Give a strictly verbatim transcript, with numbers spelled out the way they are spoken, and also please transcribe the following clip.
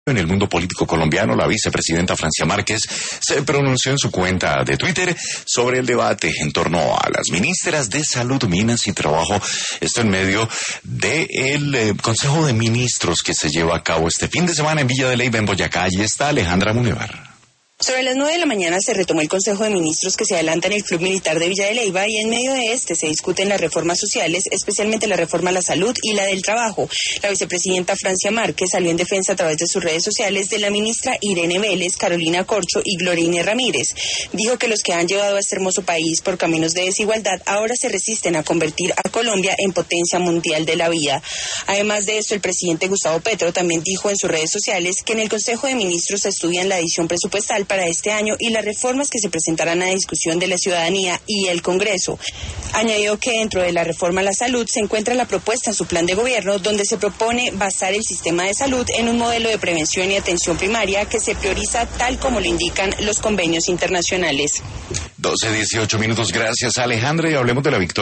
En el mundo político colombiano, la vicepresidenta Francia Márquez se pronunció en su cuenta de Twitter sobre el debate en torno a las ministras de Salud, Minas y Trabajo. Esto en medio del eh, Consejo de Ministros que se lleva a cabo este fin de semana en Villa de Leyva, en Boyacá. Allí está Alejandra Munevar. Sobre las nueve de la mañana se retomó el Consejo de Ministros que se adelanta en el Club Militar de Villa de Leyva y en medio de este se discuten las reformas sociales, especialmente la reforma a la salud y la del trabajo. La vicepresidenta Francia Márquez salió en defensa a través de sus redes sociales de la ministra Irene Vélez, Carolina Corcho y Gloria Inés Ramírez. Dijo que los que han llevado a este hermoso país por caminos de desigualdad ahora se resisten a convertir a Colombia en potencia mundial de la vida. Además de esto, el presidente Gustavo Petro también dijo en sus redes sociales que en el Consejo de Ministros se estudian la adición presupuestal para este año y las reformas que se presentarán a discusión de la ciudadanía y el Congreso. Añadió que dentro de la reforma a la salud se encuentra la propuesta en su plan de gobierno donde se propone basar el sistema de salud en un modelo de prevención y atención primaria que se prioriza tal como lo indican los convenios internacionales. doce dieciocho minutos, gracias Alejandra, y hablemos de la victoria.